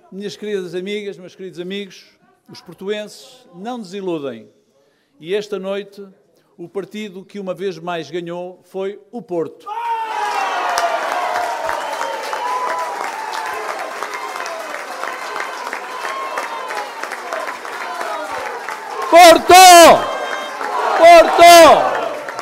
Minhas queridas amigas, meus queridos amigos, os portuenses não desiludem. E esta noite, o partido que uma vez mais ganhou foi o Porto. Porto! Porto!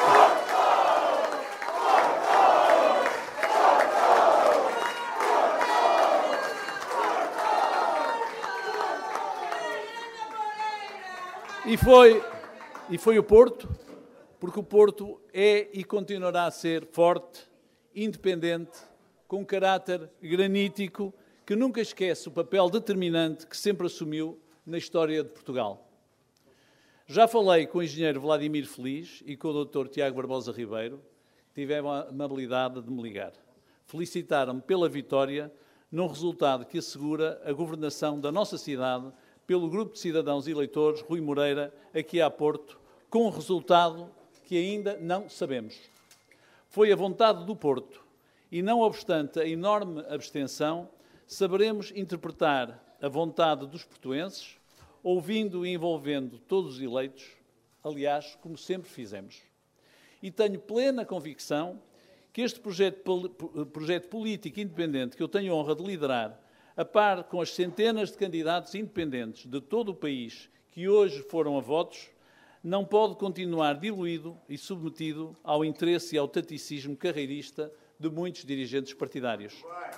E foi o Porto, porque o Porto é e continuará a ser forte, independente, com caráter granítico, que nunca esquece o papel determinante que sempre assumiu na história de Portugal. Já falei com o engenheiro Vladimir Feliz e com o Dr. Tiago Barbosa Ribeiro, que tiveram a amabilidade de me ligar. Felicitaram-me pela vitória, num resultado que assegura a governação da nossa cidade pelo grupo de cidadãos eleitores Rui Moreira, aqui a Porto, com um resultado que ainda não sabemos. Foi a vontade do Porto e, não obstante a enorme abstenção, saberemos interpretar a vontade dos portuenses, ouvindo e envolvendo todos os eleitos, aliás, como sempre fizemos. E tenho plena convicção que este projeto político independente que eu tenho a honra de liderar, a par com as centenas de candidatos independentes de todo o país que hoje foram a votos, não pode continuar diluído e submetido ao interesse e ao taticismo carreirista de muitos dirigentes partidários.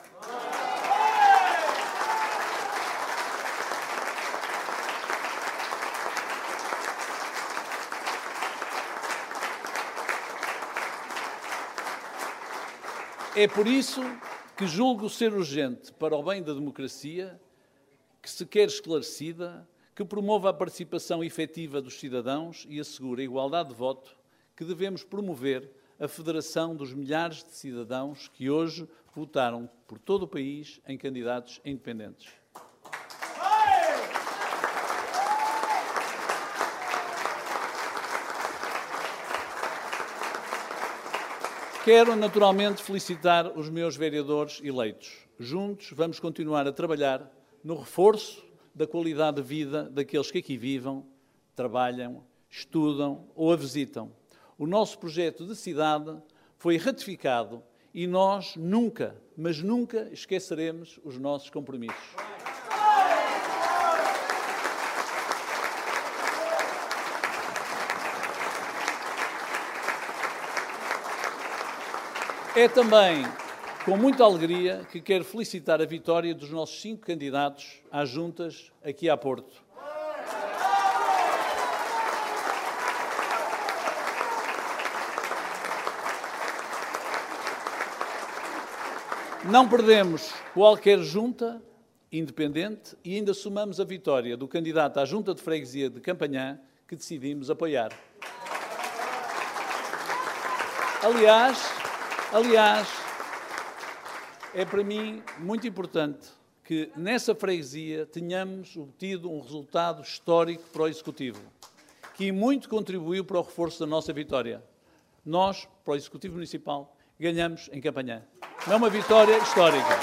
É por isso que julgo ser urgente, para o bem da democracia, que se quer esclarecida, que promova a participação efetiva dos cidadãos e assegure a igualdade de voto, que devemos promover a federação dos milhares de cidadãos que hoje votaram por todo o país em candidatos independentes. Quero, naturalmente, felicitar os meus vereadores eleitos. Juntos vamos continuar a trabalhar no reforço da qualidade de vida daqueles que aqui vivam, trabalham, estudam ou a visitam. O nosso projeto de cidade foi ratificado e nós nunca, mas nunca esqueceremos os nossos compromissos. É também com muita alegria que quero felicitar a vitória dos nossos 5 candidatos às juntas aqui a Porto. Não perdemos qualquer junta independente e ainda somamos a vitória do candidato à Junta de Freguesia de Campanhã, que decidimos apoiar. Aliás, é para mim muito importante que nessa freguesia tenhamos obtido um resultado histórico para o Executivo, que muito contribuiu para o reforço da nossa vitória. Nós, para o Executivo Municipal, ganhamos em Campanhã. É uma vitória histórica.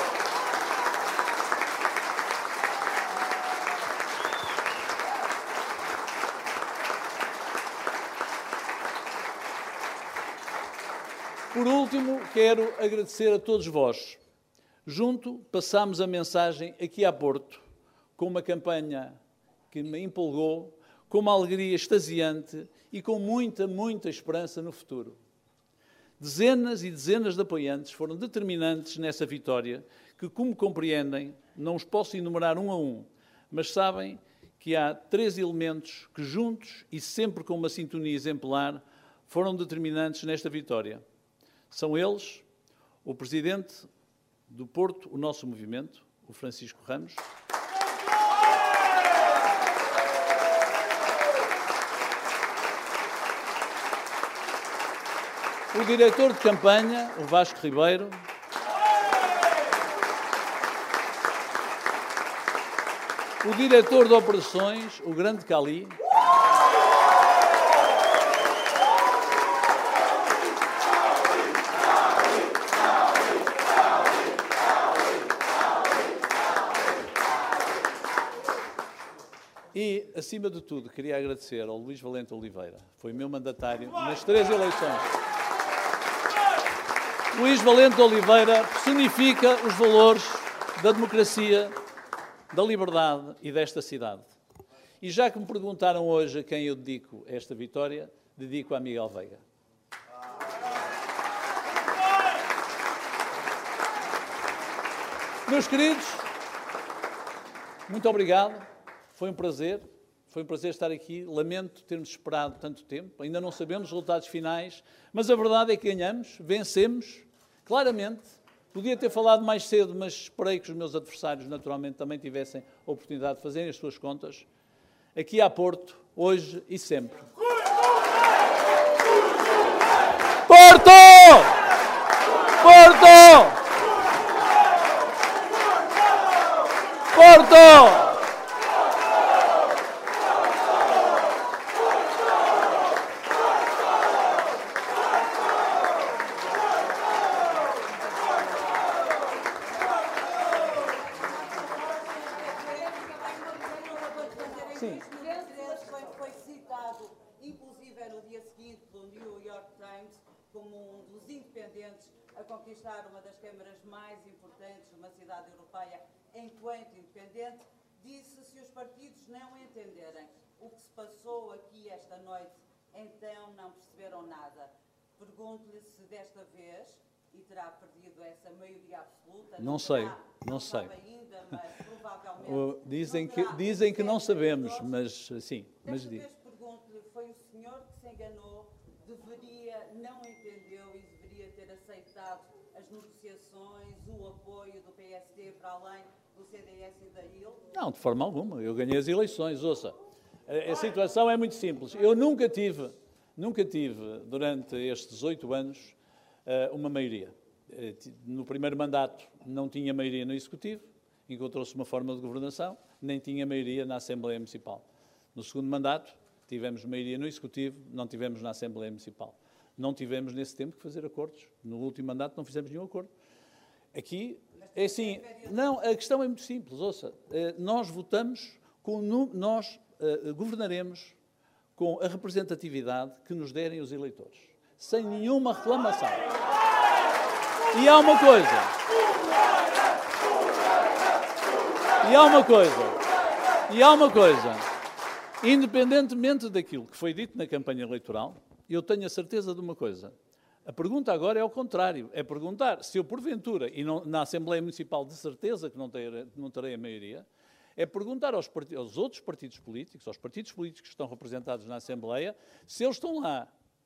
Por último, quero agradecer a todos vós. Junto, passámos a mensagem aqui a Porto, com uma campanha que me empolgou, com uma alegria extasiante e com muita, muita esperança no futuro. Dezenas e dezenas de apoiantes foram determinantes nessa vitória, que, como compreendem, não os posso enumerar um a um, mas sabem que há 3 elementos que, juntos e sempre com uma sintonia exemplar, foram determinantes nesta vitória. São eles o Presidente do Porto, o nosso movimento, o Francisco Ramos, o Diretor de Campanha, o Vasco Ribeiro, o Diretor de Operações, o Grande Cali, E, acima de tudo, queria agradecer ao Luís Valente Oliveira. Foi meu mandatário nas 3 eleições. Luís Valente Oliveira personifica os valores da democracia, da liberdade e desta cidade. E já que me perguntaram hoje a quem eu dedico esta vitória, dedico a Miguel Veiga. Meus queridos, muito obrigado. Foi um prazer estar aqui. Lamento termos esperado tanto tempo. Ainda não sabemos os resultados finais, mas a verdade é que ganhamos, vencemos, claramente. Podia ter falado mais cedo, mas esperei que os meus adversários, naturalmente, também tivessem a oportunidade de fazerem as suas contas. Aqui a Porto, hoje e sempre. Porto! Porto! Porto! Sim. Foi citado, inclusive no dia seguinte, pelo New York Times, como um dos independentes a conquistar uma das câmaras mais importantes de uma cidade europeia enquanto independente. Disse: se os partidos não entenderem o que se passou aqui esta noite, então não perceberam nada. Pergunto-lhe se desta vez, e terá perdido essa maioria absoluta... Não sei. Ainda, mas provavelmente... Dizem que não sabemos, mas sim. Mas desta vez pergunto-lhe, foi o senhor que se enganou, não entendeu e deveria ter aceitado as negociações, o apoio do PSD para além do CDS e da IL? Não, de forma alguma. Eu ganhei as eleições. Ouça, a situação é muito simples. Eu nunca tive, durante estes 8 anos, uma maioria. No primeiro mandato não tinha maioria no Executivo, encontrou-se uma forma de governação, nem tinha maioria na Assembleia Municipal. No segundo mandato tivemos maioria no Executivo, não tivemos na Assembleia Municipal. Não tivemos nesse tempo que fazer acordos. No último mandato não fizemos nenhum acordo. Aqui, é assim, não, a questão é muito simples, ouça, nós votamos, nós governaremos com a representatividade que nos derem os eleitores, sem nenhuma reclamação. E há uma coisa, independentemente daquilo que foi dito na campanha eleitoral, eu tenho a certeza de uma coisa. A pergunta agora é ao contrário, é perguntar se eu, porventura, e na Assembleia Municipal de certeza que não terei a maioria, é perguntar aos outros partidos políticos, aos partidos políticos que estão representados na Assembleia, se eles estão lá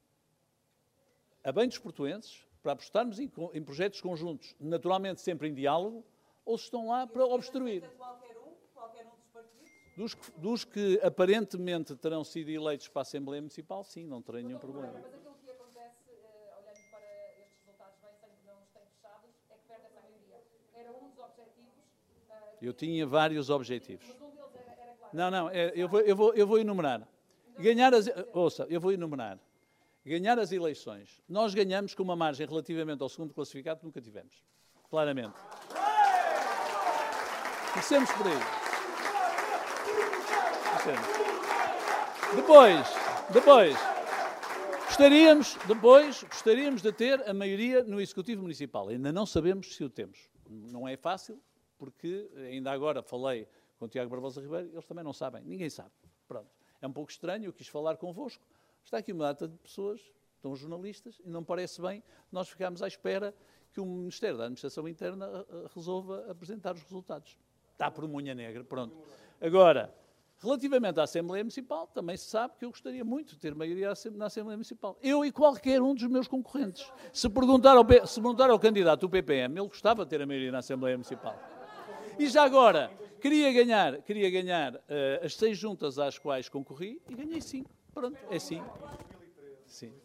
a bem dos portuenses, para apostarmos em projetos conjuntos, naturalmente sempre em diálogo, ou se estão lá para obstruir. Qualquer um dos partidos? Dos que aparentemente terão sido eleitos para a Assembleia Municipal, sim, não terei nenhum problema. Mas aquilo que acontece, olhando para estes resultados bem, sendo que não os tem fechados, é que perde essa maioria. Era um dos objetivos. Eu tinha vários objetivos. Mas um deles era claro. Não, eu vou enumerar. Eu vou enumerar. Ganhar as eleições. Nós ganhamos com uma margem relativamente ao segundo classificado que nunca tivemos. Claramente. Comecemos por aí. Depois, gostaríamos de ter a maioria no Executivo Municipal. Ainda não sabemos se o temos. Não é fácil, porque ainda agora falei com o Tiago Barbosa Ribeiro, eles também não sabem, ninguém sabe. Pronto. É um pouco estranho, eu quis falar convosco. Está aqui uma data de pessoas, estão jornalistas, e não parece bem nós ficarmos à espera que o Ministério da Administração Interna resolva apresentar os resultados. Está por unha negra, pronto. Agora, relativamente à Assembleia Municipal, também se sabe que eu gostaria muito de ter maioria na Assembleia Municipal. Eu e qualquer um dos meus concorrentes. Se perguntar ao candidato do PPM, ele gostava de ter a maioria na Assembleia Municipal. E já agora, queria ganhar as 6 juntas às quais concorri e ganhei 5. Pronto, é assim. Sim.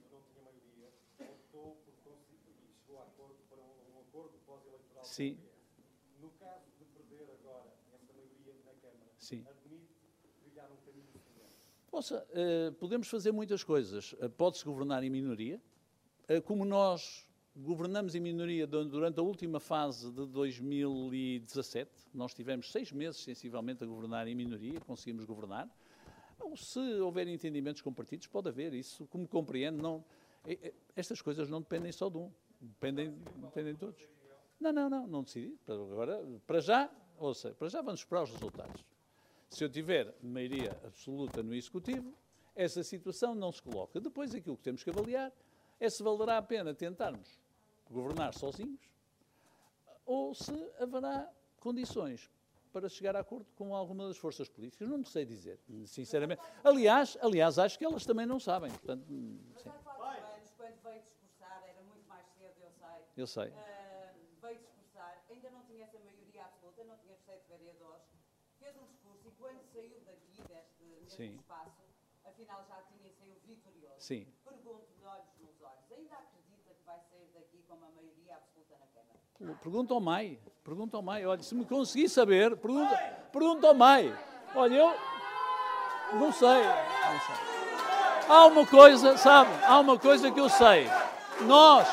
Sim. No caso de perder agora essa maioria na Câmara, sim, admite trilhar um caminho semelhante? Podemos fazer muitas coisas. Pode-se governar em minoria. Como nós governamos em minoria durante a última fase de 2017. Nós tivemos 6 meses, sensivelmente, a governar em minoria, conseguimos governar. Se houver entendimentos com partidos, pode haver isso, como compreendo. Estas coisas não dependem só de um, dependem de todos. Não decidi. Agora, para já vamos esperar os resultados. Se eu tiver maioria absoluta no Executivo, essa situação não se coloca. Depois, aquilo que temos que avaliar é se valerá a pena tentarmos governar sozinhos ou se haverá condições para chegar a acordo com alguma das forças políticas. Não sei dizer, sinceramente. Aliás, acho que elas também não sabem. Portanto, mas há 4 anos, quando veio discursar, era muito mais cedo, eu sei. Veio discursar, ainda não tinha essa maioria absoluta, não tinha 7 vereadores, fez um discurso e quando saiu daqui, deste espaço, afinal já tinha saído vitorioso. Sim. Pergunto-lhe, olhos nos olhos, ainda acredita que vai sair daqui com uma maioria absoluta na Câmara? Pergunta ao Mai. Olha, se me conseguir saber, pergunta ao Mai. Olha, eu não sei. Há uma coisa, sabe? Há uma coisa que eu sei. Nós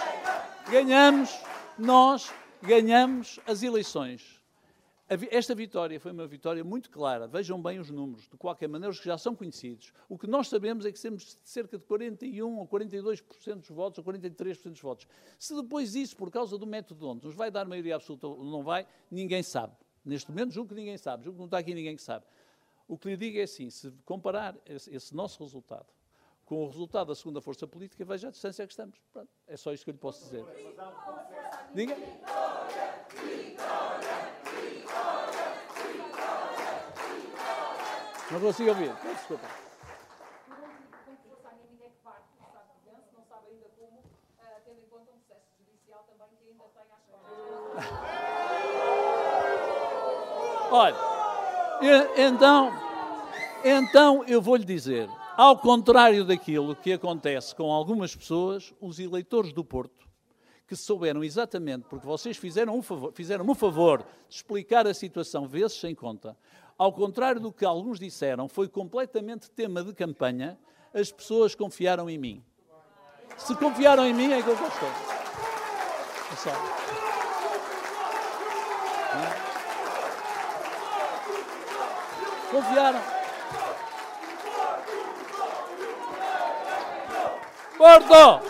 ganhamos as eleições. Esta vitória foi uma vitória muito clara. Vejam bem os números, de qualquer maneira, os que já são conhecidos. O que nós sabemos é que temos cerca de 41% ou 42% dos votos, ou 43% dos votos. Se depois isso, por causa do método de ontem, nos vai dar maioria absoluta ou não vai, ninguém sabe. Neste momento, julgo que ninguém sabe. Julgo que não está aqui ninguém que sabe. O que lhe digo é assim, se comparar esse nosso resultado com o resultado da segunda força política, veja a distância que estamos. Pronto, é só isto que eu lhe posso dizer. Diga. Não consigo ouvir. Desculpa. Com que força anímica é que parte, sabe que vence, não sabe ainda como, tendo em conta um processo judicial também que ainda tem às costas. Olha, então eu vou-lhe dizer, ao contrário daquilo que acontece com algumas pessoas, os eleitores do Porto, que souberam exatamente, porque vocês fizeram-me o favor de explicar a situação vezes sem conta, ao contrário do que alguns disseram, foi completamente tema de campanha, as pessoas confiaram em mim. Se confiaram em mim, é que eu gostei. É só. Confiaram. Porto!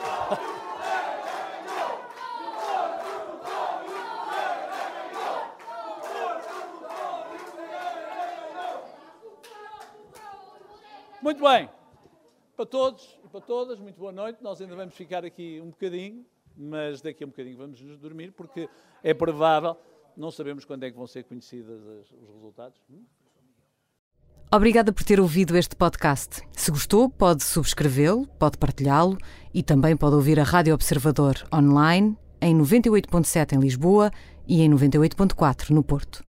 Muito bem, para todos e para todas, muito boa noite. Nós ainda vamos ficar aqui um bocadinho, mas daqui a um bocadinho vamos nos dormir, porque é provável, não sabemos quando é que vão ser conhecidos os resultados. Obrigada por ter ouvido este podcast. Se gostou, pode subscrevê-lo, pode partilhá-lo e também pode ouvir a Rádio Observador online em 98.7 em Lisboa e em 98.4 no Porto.